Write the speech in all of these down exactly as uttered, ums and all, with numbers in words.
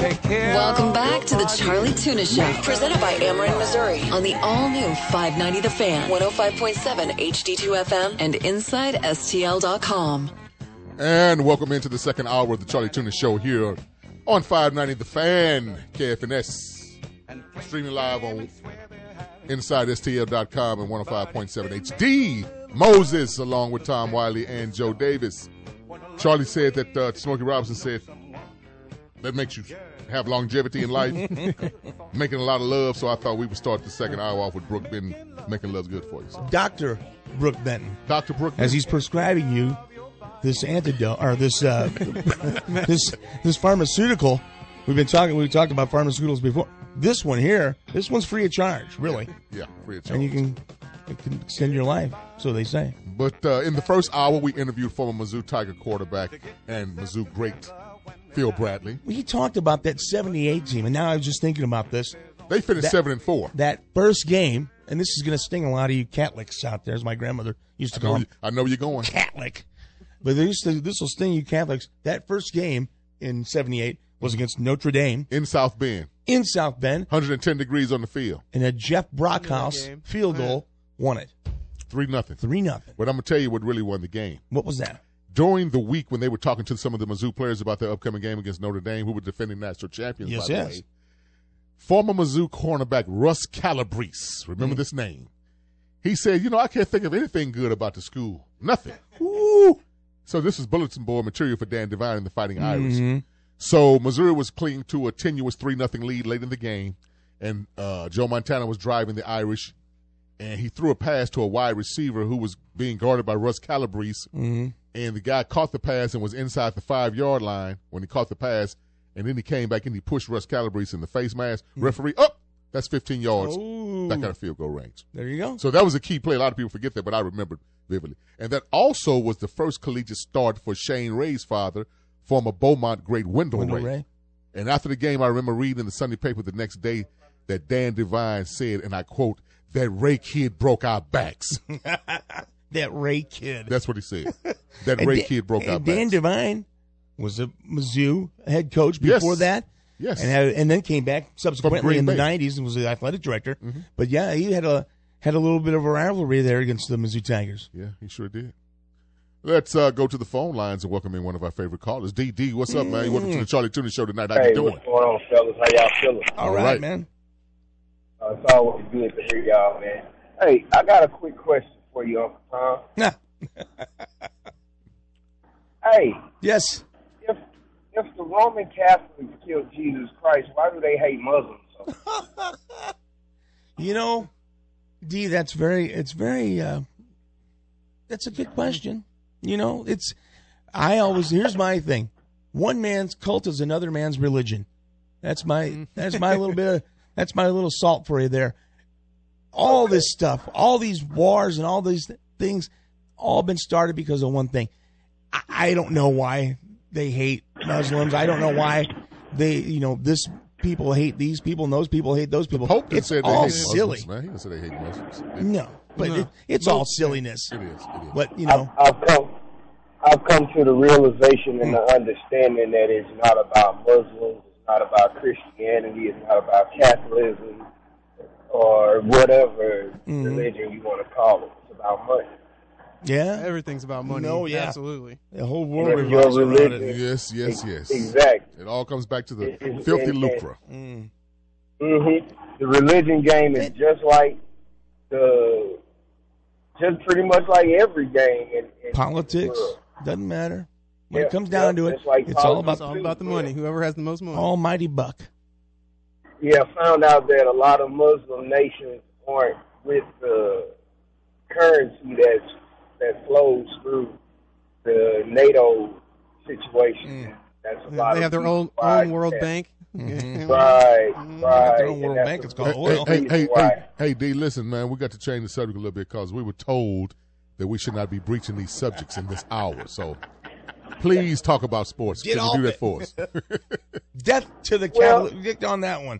Welcome back to the Charlie Tuna Show, presented by Ameren, Missouri, on the all-new five ninety The Fan, one oh five point seven H D two F M, and inside S T L dot com. And welcome into the second hour of the Charlie Tuna Show here on five ninety The Fan, K F N S, streaming live on inside S T L dot com and one oh five point seven H D. Moses, along with Tom Wiley and Joe Davis. Charlie said that, uh, Smokey Robinson said, that makes you have longevity in life, making a lot of love, so I thought we would start the second hour off with Brooke Benton, making love's good for you. So. Doctor Brooke Benton. Doctor Brooke Benton. As he's prescribing you this antidote, or this uh, this this pharmaceutical. We've been talking, we've talked about pharmaceuticals before. This one here, this one's free of charge, really. Yeah, yeah, free of charge. And you can, it can extend your life, so they say. But uh, in the first hour, we interviewed former Mizzou Tiger quarterback and Mizzou great Phil Bradley. He talked about that seventy-eight team, and now I was just thinking about this. They finished that, seven and four. That first game, and this is going to sting a lot of you Catholics out there, as my grandmother used to I call know them. You, I know you're going. Catholic. But they used to, this will sting you Catholics. That first game in seventy-eight was against Notre Dame. In South Bend. In South Bend. one hundred ten degrees on the field. And a Jeff Brockhouse field goal won it. Three nothing. Three nothing. But I'm going to tell you what really won the game. What was that? During the week when they were talking to some of the Mizzou players about their upcoming game against Notre Dame, who were defending national champions, yes, by yes. the way, former Mizzou cornerback Russ Calabrese, remember mm. this name? He said, you know, I can't think of anything good about the school. Nothing. Woo! So this is bulletin board material for Dan Devine and the Fighting Irish. Mm-hmm. So Missouri was clinging to a tenuous three nothing lead late in the game, and uh, Joe Montana was driving the Irish, and he threw a pass to a wide receiver who was being guarded by Russ Calabrese, mm-hmm. and the guy caught the pass and was inside the five-yard line when he caught the pass, and then he came back and he pushed Russ Calabrese in the face mask. Mm-hmm. Referee, up! Oh, that's fifteen yards. Oh. That kind of field goal range. There you go. So that was a key play. A lot of people forget that, but I remembered vividly. And that also was the first collegiate start for Shane Ray's father, former Beaumont great Wendell, Wendell Ray. Ray. And after the game, I remember reading in the Sunday paper the next day that Dan Devine said, and I quote, that Ray kid broke our backs. That Ray kid. That's what he said. That Ray Dan, kid broke our Dan backs. Dan Devine was a Mizzou head coach before yes. that. Yes. And, had, and then came back subsequently in the Bay. nineties and was the athletic director. Mm-hmm. But, yeah, he had a had a little bit of a rivalry there against the Mizzou Tigers. Yeah, he sure did. Let's uh, go to the phone lines and welcome in one of our favorite callers. D D, what's up, man? Welcome to the Charlie Tuna Show tonight. How hey, you doing? What's going on, fellas? How y'all feeling? All, All right, right, man. Uh, it's always good to hear y'all, man. Hey, I got a quick question for you, Uncle Tom. Nah. Hey. Yes. If if the Roman Catholics killed Jesus Christ, why do they hate Muslims so? You know, D, that's very, it's very, uh, that's a good question. You know, it's, I always, here's my thing. One man's cult is another man's religion. That's my, that's my little bit of, that's my little salt for you there. All okay. this stuff, all these wars and all these things, all been started because of one thing. I, I don't know why they hate Muslims. I don't know why they, you know, this people hate these people and those people hate those people. The Pope it's said they all hate silly. Muslims, man. He didn't say they hate Muslims. No, but No. It, it's No. all silliness. It is. It is. But, you know. I've, I've come, I've come to the realization and the understanding that it's not about Muslims, it's not about Christianity, it's not about Catholicism or whatever mm-hmm. religion you want to call it. It's about money. Yeah. Everything's about money. No, yeah. Absolutely. The whole world Your revolves around religion. it. Yes, yes, yes. Exactly. It all comes back to the It- it- filthy it- lucre. Mm. Mm-hmm. The religion game is just like the, just pretty much like every game in, in Politics. the world. Doesn't matter. When Yeah, it comes down yeah, to it, it's like it's all politics. about It's all about the money. Whoever has the most money. almighty buck. Yeah, I found out that a lot of Muslim nations aren't with the currency that's that flows through the NATO situation. Mm. That's a They lot have of their own reasons why own World that- Bank. Mhm. Right, right. Their own World And Bank, that's it's a- called Hey, oil. hey, hey, hey, Why? hey, hey, D, listen, man, we got to change the subject a little bit because we were told that we should not be breaching these subjects in this hour. So please talk about sports. Get Can you off do that it. for us? Death to the Well- Cavaliers. Get on that one.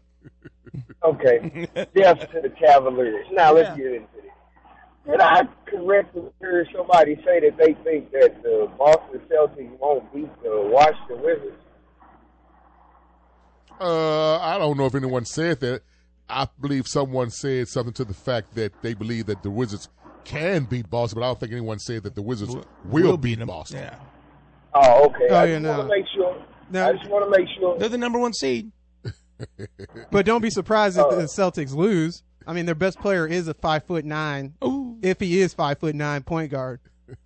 Okay, death to the Cavaliers. Now let's Yeah. get into this. Did I correctly hear somebody say that they think that the Boston Celtics won't beat the Washington Wizards? Uh, I don't know if anyone said that. I believe someone said something to the fact that they believe that the Wizards can beat Boston, but I don't think anyone said that the Wizards will, will beat them. Boston. Yeah. Oh, okay. Oh, I yeah, just no. want to make sure. No. I just want to make sure. They're the number one seed. But don't be surprised if Uh, the Celtics lose. I mean, their best player is a five foot nine. Ooh. If he is five foot nine point guard,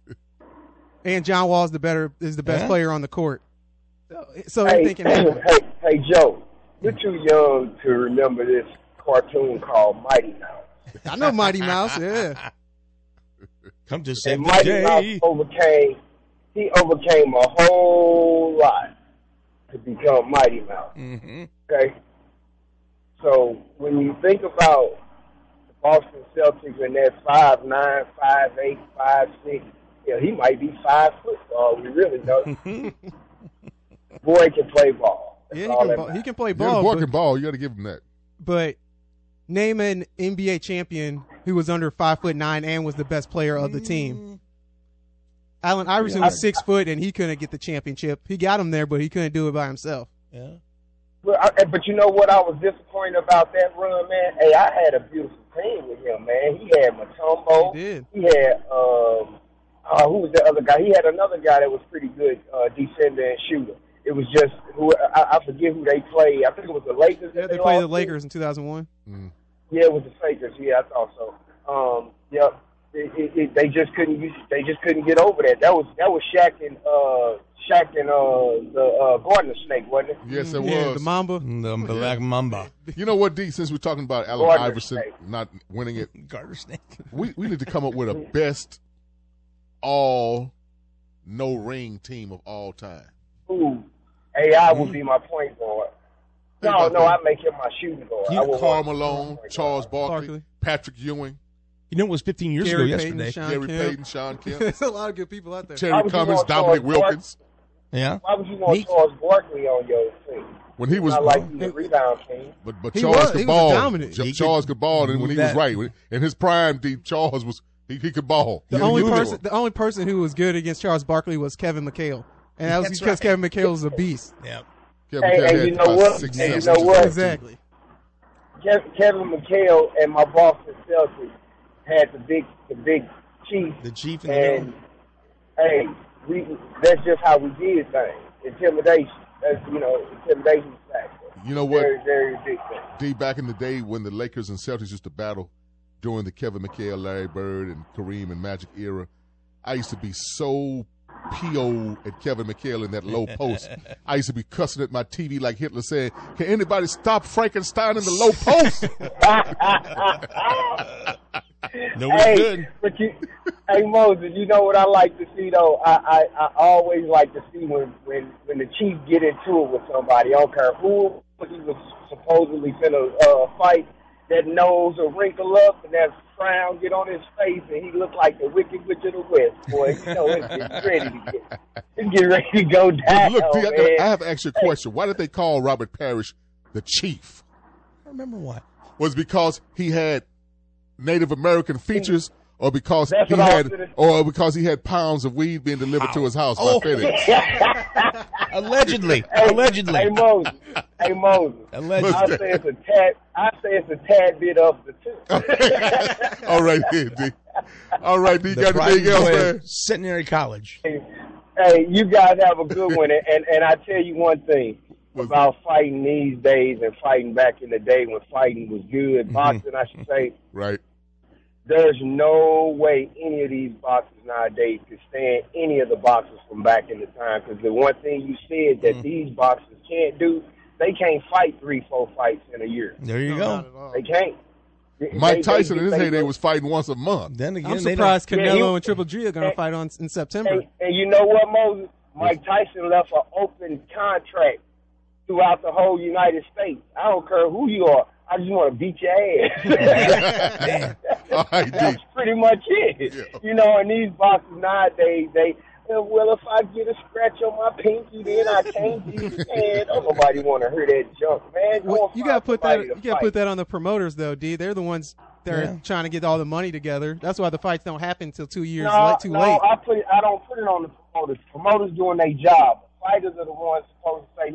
and John Wall is the better is the best Yeah. player on the court. So, so Hey, anything can hey, happen. hey, Joe, you're too young to remember this cartoon called Mighty Mouse. I know Mighty Mouse. Yeah. Come to save And the Mighty Mouse day. overcame, he overcame a whole lot to become Mighty Mouse. Mm-hmm. Okay? So when you think about the Boston Celtics and that five nine, five eight, five six, yeah, he might be five foot tall. We really don't. Boy can play ball. That's Yeah, he all can, that ball, he matters. can play Yeah, the ball. boy but, can ball. You got to give him that. but name an N B A champion who was under five foot nine and was the best player of the team. Allen Iverson Yeah. was six foot and he couldn't get the championship. He got him there, but he couldn't do it by himself. Yeah. But, I, but you know what I was disappointed about that run, man? Hey, I had a beautiful team with him, man. He had Mutombo. He did. He had, um, uh, who was the other guy? He had another guy that was pretty good uh, defender and shooter. It was just, who I, I forget who they played. I think it was the Lakers. Yeah, that they played the lost to. Lakers in two thousand one. Yeah, it was the Lakers. Yeah, I thought so. Um, yep. It, it, it, they just couldn't. use- They just couldn't get over that. That was that was Shaq and uh, Shaq and uh, the uh, Gardner Snake, wasn't it? Yes, it Yeah, was. the Mamba. The Black Mamba. You know what, D? Since we're talking about Allen Gardner Iverson Snake. not winning it, Garter Snake. we, we need to come up with a best all no ring team of all time. Ooh, A I would be my point guard. Think No, about no, that. I make him my shooting guard. You I would Karl want- Malone, Charles Barkley, Barkley. Patrick Ewing, You know, it was fifteen years Gary ago Payton, yesterday. Sean Gary Kemp. Payton, Sean Kemp, There's a lot of good people out there. Why Terry would you Cummings, want Dominic Charles Wilkins. Yeah. Why would you want Meek. Charles Barkley on your team? When he was, Not like the rebound team. but but He Charles was- could he was ball. dominant. Ch- He Charles could could ball, and when he move was that. right when- in his prime, D. Charles was he, he could ball. The He- only he was person, good. the only person who was good against Charles Barkley was Kevin McHale, and that was That's because right. Kevin McHale was a beast. Yeah. Kevin Hey, Kelly and had you know about what? six, And you seven know what? inches. Exactly. Kev- Kevin McHale and my Boston Celtics had the big, the big chief. The chief in the And middle. hey, we that's just how we did things. Intimidation. That's you know, intimidation factor. You know what? Very, very big thing. D, back in the day when the Lakers and Celtics used to battle during the Kevin McHale, Larry Bird, and Kareem and Magic era, I used to be so P O at Kevin McHale in that low post. I used to be cussing at my T V like Hitler saying, "Can anybody stop Frankenstein in the low post?" No, it's Hey, good. but you, hey Moses, you know what I like to see though? I, I, I always like to see when, when, when the chief get into it with somebody. I don't care who he was supposedly finna uh, fight. That nose will wrinkle up and that frown get on his face, and he look like the Wicked Witch of the West. Boy, you know it's getting ready to get, it's getting ready to go down. Look, D, I, man. I have to ask you a question. Why did they call Robert Parrish the chief? I remember why. Was it because he had Native American features, or because That's he what I was had, gonna- or because he had pounds of weed being delivered to his house Oh. by FedEx? Allegedly. Hey, Allegedly. Hey Moses. Hey Moses. Allegedly. I say it's a tad. I say it's a tad bit of the two. All right, then, D. All right, D. You The got pride anything and else, joy man? of Centenary College. Hey, you guys have a good one, and and, and I tell you one thing about fighting these days and fighting back in the day when fighting was good, boxing I should say. Right. There's no way any of these boxers nowadays could stand any of the boxers from back in the time. Because the one thing you said that these boxers can't do, they can't fight three, four fights in a year. There you No, go. not at all. They can't. Mike They- Tyson they- in his they- heyday was fighting once a month. Then again, I'm they surprised don't- Yeah, Canelo he- and Triple G are going to and- fight on in September. And, and you know what, Moses? Mike Tyson left an open contract throughout the whole United States. I don't care who you are. I just want to beat your ass. All right, D. That's pretty much it. Yeah. You know, and these boxers nowadays, they, uh, well, if I get a scratch on my pinky, then I can't beat your hand. Don't nobody want to hear that junk, man. Go Well, and you find got to put that. somebody You to got to fight. put that on the promoters, though, D. They're the ones that are Yeah. trying to get all the money together. That's why the fights don't happen until two years No, late, too no, late. I put it, I don't put it on the promoters. Promoters doing their job. Fighters are the ones supposed to say, look,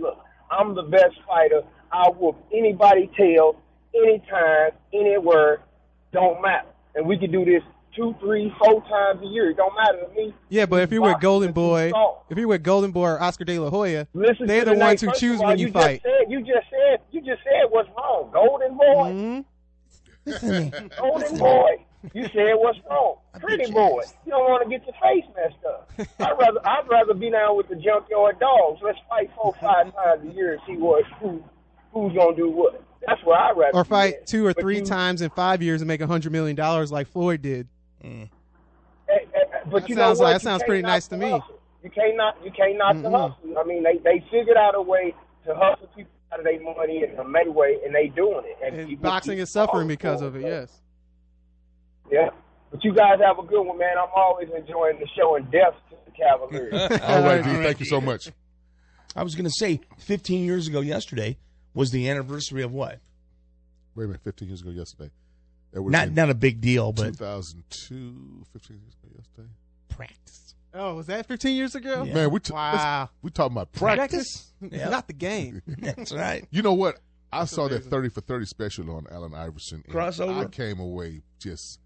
I'm the best fighter. I'll whoop anybody's tail, anytime, anywhere. Don't matter. And we can do this two, three, four times a year. It don't matter to me. Yeah, but if you're with Boxing Golden is Boy, soft. if you're with Golden Boy or Oscar De La Hoya, Listen they're to the the name. ones who First choose of all, when you, you fight. Just said, you just said you just said what's wrong. Golden Boy. Mm-hmm. Listen to me. Golden Boy. You said what's wrong. Pretty Boy. You don't want to get your face messed up. I'd rather I'd rather be down with the junkyard dogs. Let's fight four, five times a year and see what who who's gonna do what. That's what I'd rather. Or be fight at. two or But three you, times in five years and make a hundred million dollars like Floyd did. Mm. eh, eh, But That you sounds know what? like- that You sounds can't pretty knock nice to the me. hustle. You can't knock you can't knock the Mm-mm. hustle. I mean, they they figured out a way to hustle people out of their money in a many way, and they doing it. And, And people boxing keep is suffering falling because for of it, yes. Yeah. But you guys have a good one, man. I'm always enjoying the show, and death to the Cavaliers. All right, D. Thank you so much. I was going to say, fifteen years ago yesterday was the anniversary of what? Wait a minute, fifteen years ago yesterday. That would Not have been not a big deal, but two thousand two, fifteen years ago yesterday. practice. Oh, was that fifteen years ago? Yeah. Man, we t- Wow. we talking about practice. Yeah. Not the game. That's right. You know what? I That's saw that amazing. thirty for thirty special on Allen Iverson. and Crossover? I came away just.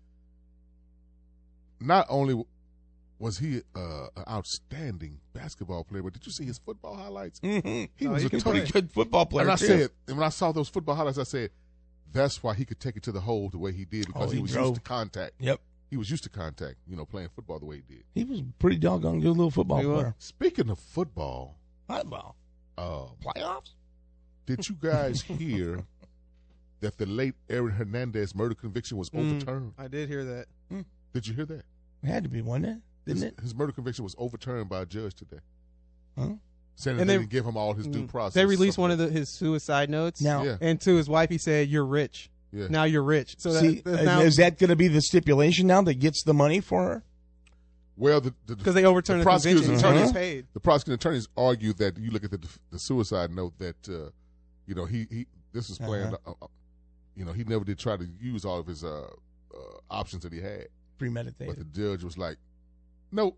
Not only was he uh, an outstanding basketball player, but did you see his football highlights? Mm-hmm. He Oh, was he a can total. Pretty good football player. And I too. said, and when I saw those football highlights, I said, that's why he could take it to the hole the way he did because Oh, he, he was drove. used to contact. Yep. He was used to contact, you know, playing football the way he did. He was a pretty doggone good little football He was. player. Speaking of football, Football. uh, Playoffs? did you guys hear that the late Aaron Hernandez murder conviction was Mm, overturned? I did hear that. Did you hear that? It had to be, wasn't it? Didn't his, it? his murder conviction was overturned by a judge today, Huh? saying that And they, they- didn't give him all his due Mm. process. They released Something one of like the, his suicide notes. Now, Yeah. And to his wife, he said, "You're rich. that. Yeah. Now you're rich." So that, see, that's uh, now is that going to be the stipulation now that gets the money for her? Well, the, the, because they overturned the the, prosecutor's convention. attorneys- He gets paid. the prosecuting attorneys argue that you look at the, the suicide note that uh, you know he, he this was planned. Uh-huh. Uh, uh, you know, he never did try to use all of his uh, uh, options that he had, but Premeditated. the judge was like, "Nope."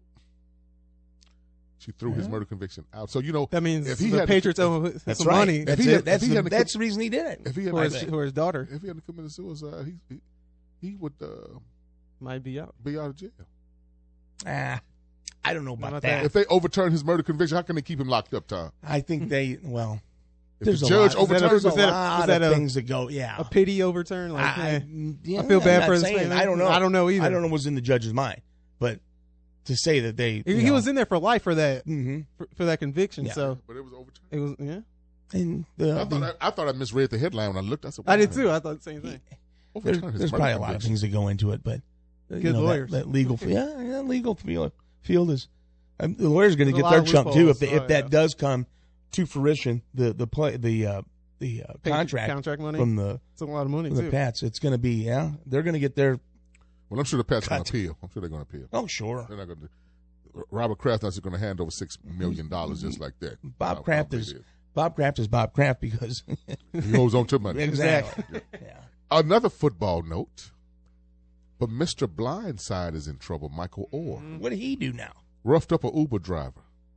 She threw his Yeah. murder conviction out. So you know, That means if he the had Patriots if, owe him That's some right. money That's he it. had- That's, if he the, had- that's the reason he did it. if he had for I his, think. for his daughter. if he hadn't committed suicide, he he, he would uh, Might be out. be out of jail. Ah, I don't know about about that. that? If they overturn his murder conviction, how can they keep him locked up, Tom? I think they, well, If there's the a judge lot, overturns there's a was that a- lot was that of a- things that go, yeah. A pity overturn. Like, I, eh. I, yeah, I feel bad I'm not for his saying. family. I don't know. I don't know either. I don't know what's in the judge's mind, but to say that they, He, you he know, was in there for life for that mhm. for, for that conviction. Yeah. So But it was overturned. it was yeah. and the, I the- thought I, I thought I misread the headline when I looked. I said, I did wow. too. I thought the same thing. there's, Overturn his there's murder probably a lot of conviction. things that go into it, but uh, you Good know, that- lawyers. That, legal, yeah, yeah, legal field, field is um, the lawyer's going to There's get a their lot of chunk too if loopholes. they, if Oh, that yeah. does come to fruition. The the play the uh, the uh, Pay- contract contract money. from the It's a lot of money from the too. Pats, it's going to be yeah, they're going to get their Well, I'm sure the Pats are going Cut. to appeal. I'm sure they're going to appeal. oh sure. They're not going to. Robert Kraft is going to hand over six million dollars just like that. Bob How- Kraft how is big it Bob Kraft is Bob Kraft because is. He holds on to money. exactly. yeah. Another football note, but Mister Blindside is in trouble. Michael Orr What did he do now? roughed up an Uber driver.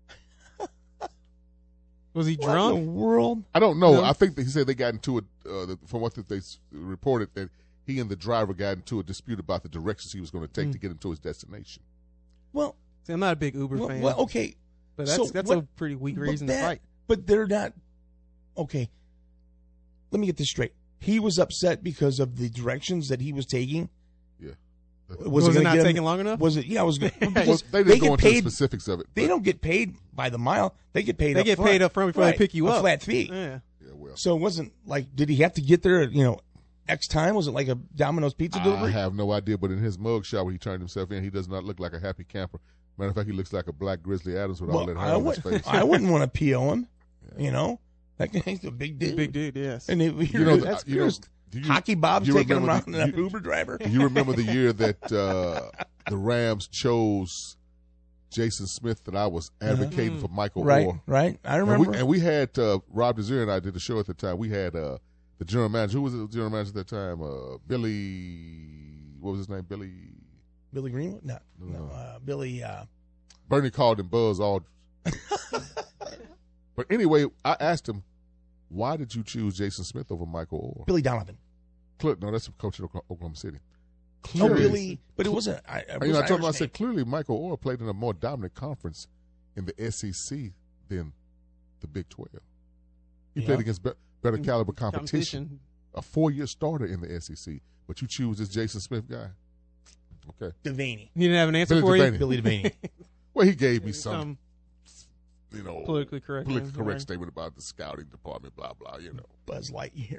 Was he What in drunk? the world? I don't know. No. I think that he said they got into it. Uh, that- from what that they s- reported, that he and the driver got into a dispute about the directions he was going to take Mm. to get him to his destination. Well, See, I'm not a big Uber well, fan, well, okay, but that's so that's what- a pretty weak but reason that- to fight. but they're not. Okay, let me get this straight. He was upset because of the directions that he was taking. Yeah. Was, it gonna not get him- taking long enough? Was it? Yeah, I was. Gonna, Well, because they they didn't go get into paid. the specifics of it. They but- don't get paid by the mile. They get paid. They up get front. paid up front before Right, they pick you a up. flat fee. Yeah. Yeah, well, So it wasn't like. Did he have to get there? At, you know, X time? Was it like a Domino's pizza I delivery? have no idea, but in his mug shot where he turned himself in, he does not look like a happy camper. Matter of fact, he looks like a black Grizzly Adams with all Well, that I, hair on would, his face. I wouldn't want to P O him. You know, that guy's a big dude. Big dude, yes. And it, You know, that's you know, fierce. do you- Hockey Bob's you taking him remember around the- in an you- Uber driver. Do you remember the year that uh, the Rams chose Jason Smith and I was advocating for Michael Right, Orr? right. I And remember. we, and we had uh, Rob Desir and I did the show at the time. We had uh, the general manager. Who was the general manager at that time? Uh, Billy. What was his name? Billy. Billy Greenwood? No, no. No. Uh, Billy. Uh, Bernie called him Buzz Aldridge. But anyway, I asked him, Why did you choose Jason Smith over Michael Orr? Billy Donovan. Cle- no, that's the coach of Oklahoma City. Oh, Clearly- Billy, but it wasn't. I, it you know, I was told him, I Irish said, name. clearly Michael Orr played in a more dominant conference in the S E C than the Big twelve. He Yeah. played against be- better caliber competition. Competition. A four-year starter in the S E C. But you choose this Jason Smith guy. Okay. Devaney. He didn't have an answer Billy for you. Devaney. Billy Devaney. Well, he gave me some, Some you know, politically correct. politically answer, correct right? statement about the scouting department, blah, blah, you know. Buzz Lightyear.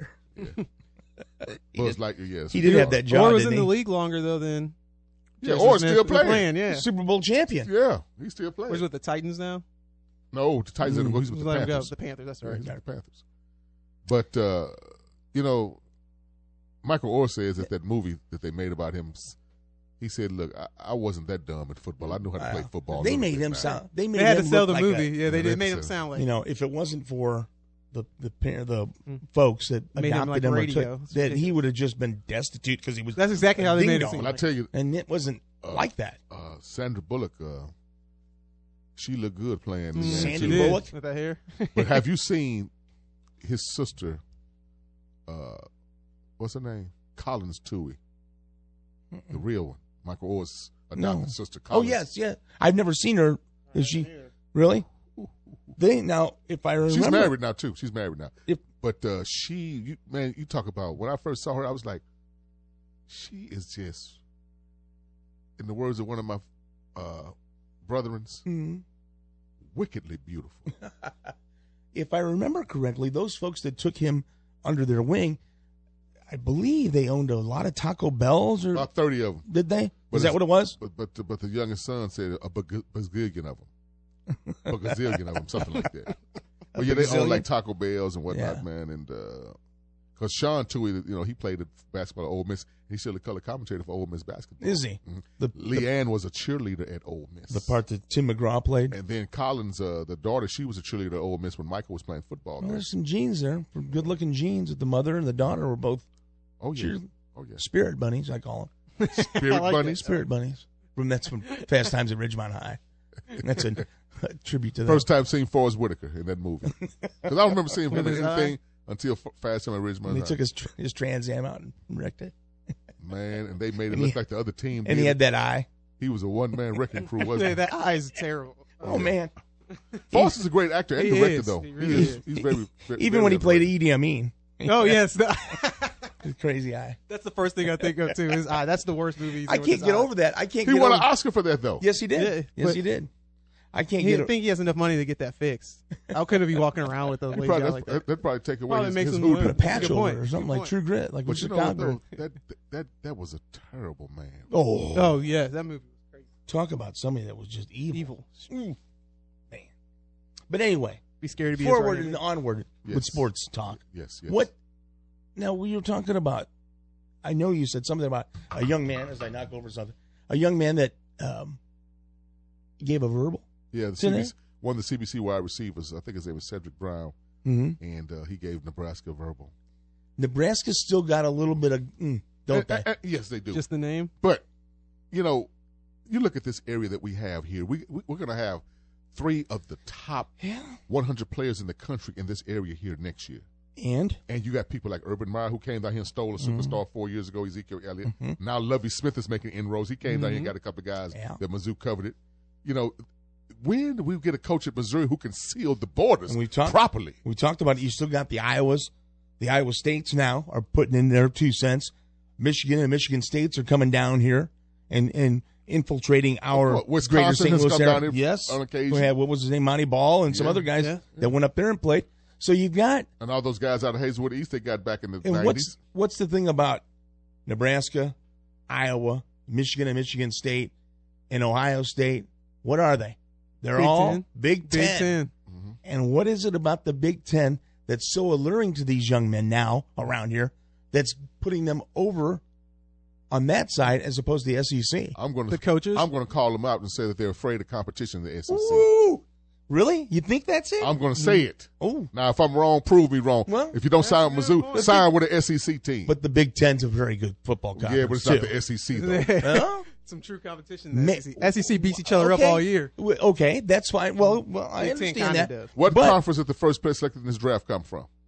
He Buzz did- Lightyear, yes. He did have that job. Or was in didn't the he? league longer though than. Yeah, Jason or Smith still was playing. Yeah. Super Bowl champion. Yeah, he's still playing. Where's with the Titans now? No, the Titans didn't go. He's with Just the let him go. Panthers. The Panthers. That's Yeah, right. he's with the Panthers. But, uh, you know, Michael Orr says that that movie that they made about him, he said, look, I, I wasn't that dumb at football. I knew how to play Wow. football. a They little made bit him now." sound. They made They had him to sell look the like movie. a- yeah, they they did made had him to- sound like. you know, if it wasn't for the the pa- the Mm. folks that Made him adopted like him, or radio. took, It's that he ridiculous. would have just been destitute because he was. That's exactly how they ding made it dong. seem. And I tell you, And it wasn't Uh, like that. uh, Sandra Bullock, uh, she looked good playing. Mm, Leanne, Sandra too. she did, Bullock? with that hair. But have you seen his sister, uh, what's her name? Collins Tui, the real one. Michael Orr's adopted No. sister. Oh Collins. yes, yeah. I've never seen her. Is she really? They now, if I remember, She's married now too. She's married now. If- But uh, she, you, man, you talk about when I first saw her, I was like, she is just, in the words of one of my uh, brethrens, Mhm. wickedly beautiful. If I remember correctly, those folks that took him under their wing, I believe they owned a lot of Taco Bells, or About thirty of them. did they? But Is that it's- what it was? But but the, but the youngest son said a bag- bazillion of them, a gazillion of them, something like that. But yeah, they own bazillion? like Taco Bells and whatnot, Yeah. man. And because Sean Tui, you know, he played at basketball at Ole Miss. He's still the color commentator for Ole Miss basketball. Is he? Mhm. The, the Leanne was a cheerleader at Ole Miss. the part that Tim McGraw played. And then Collins, uh, the daughter, she was a cheerleader at Ole Miss when Michael was playing football. Well, there. there's some genes there, good looking genes. That the mother and the daughter were both Oh yeah, cheer- oh yeah. spirit bunnies. I call Spirit I like bunnies. them spirit bunnies. From that's from Fast Times at Ridgemont High. That's a, a tribute to them. First time seeing Forrest Whitaker in that movie. Because I don't remember seeing him in With his anything until F- Fast Time at Ridgemont. And he High. took his tr- his Trans Am out and wrecked it. Man, and they made it And look he- like the other team And did. he had that eye. He was a one man wrecking crew, Yeah, wasn't he? that eye is terrible. Oh man! Foster's a great actor and He director, is. though. He He, really is. is. He's very, very Even when he played underrated. Idi Amin, Oh yes, the- his crazy eye. that's the first thing I think of too. His eye. That's the worst movie. He's I in with can't his get eye. over that. I can't He get won over. an Oscar for that, though. Yes, he did. Yeah, yes, but- he did. I can't He get didn't it. think he has enough money to get that fixed. How could he be walking around with a He lazy probably, eye that's- like that. that? That'd probably take away Probably his, makes his him hoodoo. Put a patch Good over point. it or something Good like point. True Grit, like But with you know what, Chicago. though? That, that, that was a terrible man. Oh, Oh yeah, that movie was crazy. talk about somebody that was just evil. Evil. Mm. Man. But anyway, Be scared to be his forward right and hand. onward with Yes. sports talk. Yes, yes. What? Now we were talking about. I know you said something about a young man. As I knock over something, a young man that um, gave a verbal. Yeah, the Didn't C B C, one of the C B C wide receivers, I think his name was Cedric Brown, Mm-hmm. and uh, he gave Nebraska verbal. Nebraska's still got a little bit of, mm, don't Uh, they? uh, uh, yes, they do. Just the name. But, you know, you look at this area that we have here. We, we we're going to have three of the top Yeah. one hundred players in the country in this area here next year. And And you got people like Urban Meyer, who came down here and stole a superstar Mm-hmm. four years ago, Ezekiel Elliott. Now Lovie Smith is making inroads. He came down here and Mhm. got a couple of guys Yeah. that Mizzou coveted. You know, when do we get a coach at Missouri who can seal the borders And we talked- properly? we talked about it. You still got the Iowas. The Iowa States now are putting in their two cents. Michigan and Michigan States are coming down here and, and infiltrating our What, Wisconsin greater Saint has Louis come area. down here yes. on occasion. We had, what was his name, Monty Ball, and some Yeah. other guys Yeah. that went up there and played. So you've got, And all those guys out of Hazelwood East they got back in the and nineties. what's what's the thing about Nebraska, Iowa, Michigan and Michigan State, and Ohio State? What are they? They're Big all Ten. Big Ten. Big Ten. And what is it about the Big Ten that's so alluring to these young men now around here that's putting them over on that side as opposed to the S E C? I'm going The to coaches. I'm going to call them out and say that they're afraid of competition in the S E C. Ooh, really? You think that's it? I'm going to say it. Oh, Now, if I'm wrong, prove me wrong. Well, if you don't sign with that's a good Mizzou, point. sign with an S E C team. but the Big Ten's a very good football conference. yeah, but it's too. not the S E C though. Huh? Some true competition. in Ma- The S E C. S E C beats each other Okay. up all year. W- Okay, that's fine. Well, well, I Big Ten understand kinda that. does. What But- conference did the first place selected in this draft come from?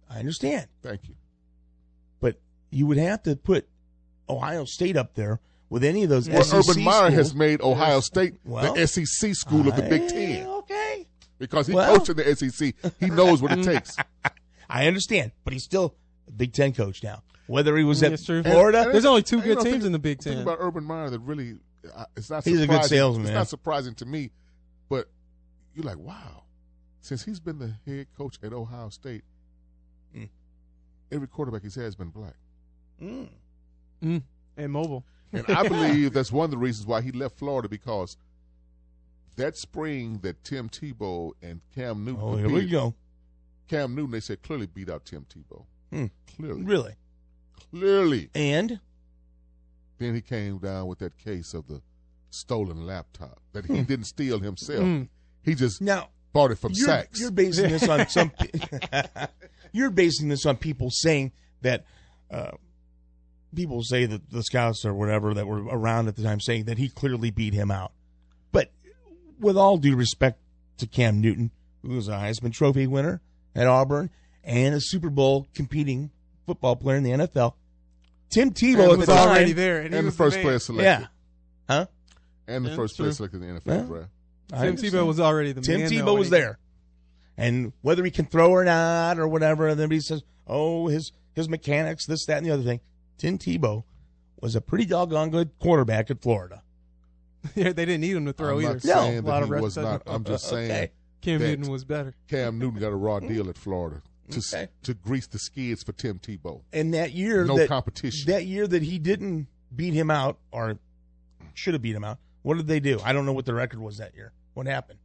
I understand. Thank you. But you would have to put Ohio State up there with any of those Well, S E C Urban Meyer schools. has made Ohio State Well, the S E C school of the Big I- Ten Okay. because he Well- coached in the S E C. He knows what it takes. I understand, but he's still a Big Ten coach now. Whether he was at That's true. Florida, There's only two And, you good know, teams think- in the Big Think Ten. about Urban Meyer that really, uh, it's not He's a surprising. good salesman, It's man. not surprising to me, but you're like, wow. Since he's been the head coach at Ohio State, Mm. every quarterback he's had has been black. Mm. Mm. And mobile. And I believe that's one of the reasons why he left Florida, because that spring that Tim Tebow and Cam Newton Oh, here competed, we go. Cam Newton, they said, clearly beat out Tim Tebow. Hmm. Clearly. Really? Clearly. And Then he came down with that case of the stolen laptop that he didn't steal himself. Mm. He just now bought it from you're, Saks. you're basing this on some. You're basing this on people saying that. Uh, people say that the scouts or whatever that were around at the time saying that he clearly beat him out. But with all due respect to Cam Newton, who was a Heisman Trophy winner at Auburn and a Super Bowl competing football player in the N F L, Tim Tebow And at was the time, already there. And, he and the was first man. player selected. yeah, huh? And the Yeah, first true. player selected in the N F L Yeah. draft. I Tim understand. Tebow was already the Tim man. Tebow though, was when he- there, and whether he can throw or not or whatever, and everybody says, "Oh, his his mechanics, this, that, and the other thing." Tim Tebow was a pretty doggone good quarterback at Florida. Yeah, they didn't need him to throw I'm either. not No. saying A lot that of he reps was doesn't- not. I'm just saying Okay. Cam that- Newton was better. Cam Newton got a raw deal at Florida to Okay. to grease the skids for Tim Tebow. And that year, No that, competition. That year that he didn't beat him out, or should have beat him out. What did they do? I don't know what the record was that year. What happened?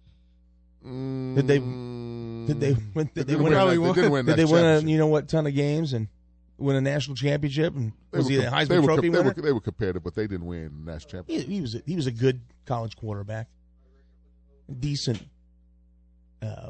Did they- Did they win? Did they didn't win? win A, that- Probably they won. didn't win did that they win a championship. you know what ton of games and win a national championship? And They was were he a com- Heisman they were Trophy com- they winner? were, they were competitive, but they didn't win the national championship. He, he was a, he was a good college quarterback, decent. Uh,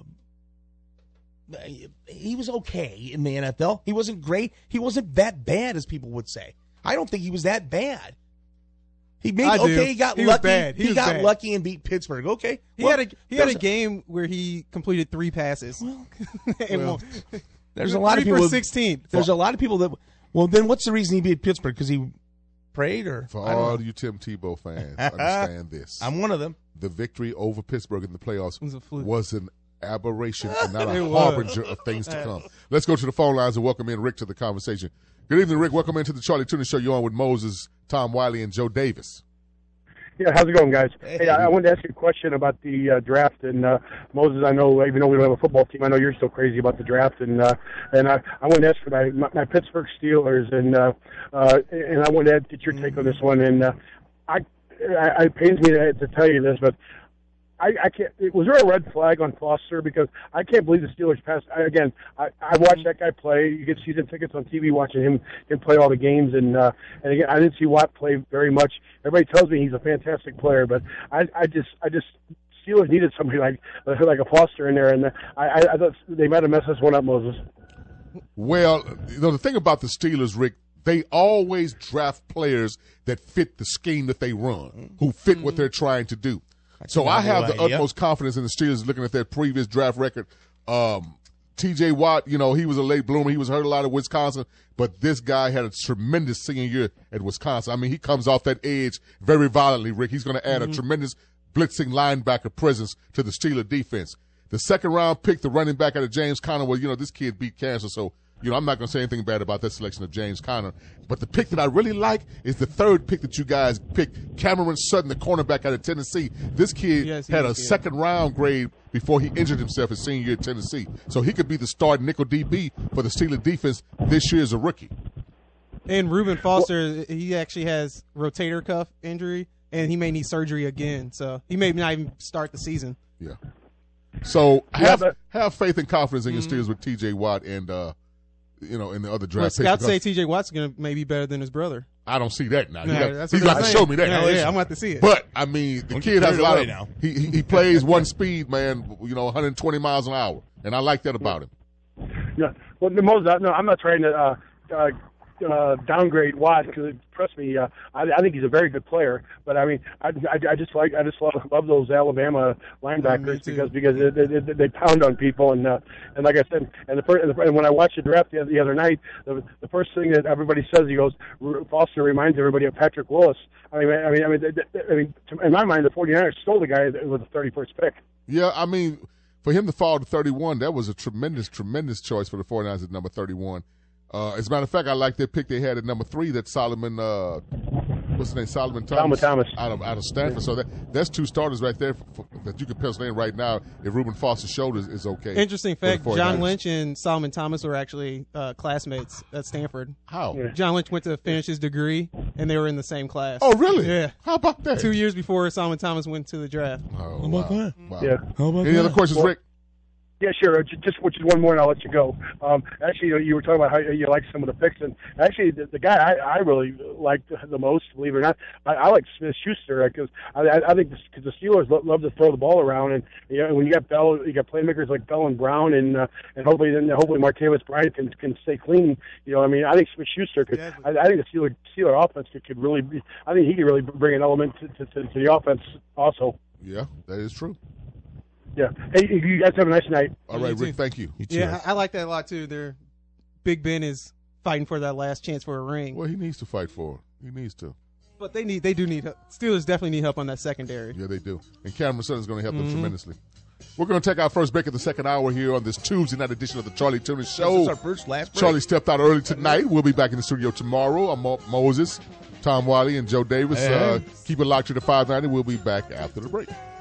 he was okay in the N F L. He wasn't great. He wasn't that bad as people would say. I don't think he was that bad. He made I do. okay. He got He was lucky. bad. He was got bad. lucky and beat Pittsburgh. Okay, He Well, had a he had a there's game where he completed three passes. And Well, won. There's a lot of Three people. for sixteen. There's a lot of people that. Well, then what's the reason he beat Pittsburgh? Because he prayed, or For I don't all know. you Tim Tebow fans, understand this. I'm one of them. the victory over Pittsburgh in the playoffs Was a fluke. was an aberration and not It a was. harbinger of things to come. Let's go to the phone lines and welcome in Rick to the conversation. Good evening, Rick. Welcome into the Charlie Tuna Show. You're on with Moses, Tom Wiley, and Joe Davis. Yeah, how's it going, guys? Hey. Hey, I, I wanted to ask you a question about the uh, draft. And uh, Moses, I know, even though we don't have a football team, I know you're still crazy about the draft. And uh, and I, I wanted to ask for my, my, my Pittsburgh Steelers, and uh, uh, and I wanted to get your take on this one. And uh, I, I, it pains me to, to tell you this, but I, I can't. Was there a red flag on Foster? Because I can't believe the Steelers passed. I, again, I, I watched that guy play. You get season tickets on T V watching him him play all the games, and uh, and again, I didn't see Watt play very much. Everybody tells me he's a fantastic player, but I, I just, I just. Steelers needed somebody like like a Foster in there, and I, I, I thought they might have messed this one up, Moses. Well, you know, the thing about the Steelers, Rick, they always draft players that fit the scheme that they run, who fit what they're trying to do. So I have the idea. utmost confidence in the Steelers looking at their previous draft record. Um, T J Watt, you know, he was a late bloomer. He was hurt a lot at Wisconsin, but this guy had a tremendous senior year at Wisconsin. I mean, he comes off that edge very violently, Rick. He's going to add a tremendous blitzing linebacker presence to the Steeler defense. The second round pick, the running back out of James Conner, well, you know, this kid beat cancer, so, you know, I'm not going to say anything bad about that selection of James Conner. But the pick that I really like is the third pick that you guys picked, Cameron Sutton, the cornerback out of Tennessee. This kid Yes, he had a is, yeah. second round grade before he injured himself his senior year at Tennessee. So he could be the starting nickel D B for the Steeler defense this year as a rookie. And Reuben Foster, he actually has rotator cuff injury, and he may need surgery again. So he may not even start the season. Yeah. So Yeah, have but- have faith and confidence in your Mm-hmm. Steelers with T J Watt and uh, you know, in the other Well, draft picks. scouts say because T J Watt's going to maybe better than his brother. I don't see that now. Yeah, He got, that's he's what got they're to saying. show me that. Yeah, now. yeah, I'm about to see it. But I mean, the Don't kid get has a lot carried of away now. he he, he plays one speed, man. You know, one hundred twenty miles an hour, and I like that about him. Yeah. Well, no, Moses, no, I'm not trying to uh, uh, uh, downgrade Watt because trust me, uh, I, I think he's a very good player. But I mean, I, I, I just like I just love, love those Alabama linebackers because because they, they, they pound on people and uh, and like I said, and the, first, and when I watched the draft the, the other night, the, the first thing that everybody says, he goes, Foster reminds everybody of Patrick Willis. I mean, I mean, I mean, they, they, I mean, in my mind, the 49ers stole the guy with the thirty-first pick. Yeah, I mean, for him to fall to thirty-one, that was a tremendous, tremendous choice for the 49ers at number thirty-one. Uh, as a matter of fact, I like their pick they had at number three, that Solomon, uh, what's his name, Solomon Thomas, Thomas. Out, of, out of Stanford. So that that's two starters right there for, for, that you can pencil in right now if Reuben Foster's shoulder is, is okay. Interesting fact, John Lynch and Solomon Thomas were actually uh, classmates at Stanford. How? Yeah. John Lynch went to finish his degree, and they were in the same class. Oh, really? Yeah. How about that? Two years before Solomon Thomas went to the draft. Oh, How about wow. that? Wow. Yeah. How about Any that? other questions, Well, Rick? Yeah, sure. Just just one more, and I'll let you go. Um, actually, you, know, you were talking about how you like some of the picks, and actually, the, the guy I, I really liked the most, believe it or not, I, I like Smith Schuster because I, I, I think because the Steelers lo- love to throw the ball around, and you know, when you got Bell, you got playmakers like Bell and Brown, and uh, and hopefully then hopefully Martavis Bryant can can stay clean. You know, I mean, I think Smith Schuster could. I, I think the Steeler Steeler offense could, could really be. I think he could really bring an element to, to, to, to the offense also. Yeah, that is true. Yeah. Hey, you guys have a nice night. All right, Rick, thank you. You too. Yeah, I, I like that a lot too. They're, Big Ben is fighting for that last chance for a ring, Well, he needs to fight for it. He needs to. but they need they do need help. Steelers definitely need help on that secondary. Yeah, they do. And Cameron Sutton is going to help Mm-hmm. them tremendously. We're going to take our first break of the second hour here on this Tuesday night edition of the Charlie Tuna Show. This is our first last break. Charlie stepped out early tonight. We'll be back in the studio tomorrow. I'm Mo- Moses, Tom Wiley, and Joe Davis. Hey. Uh, keep it locked to the five ninety. We'll be back after the break.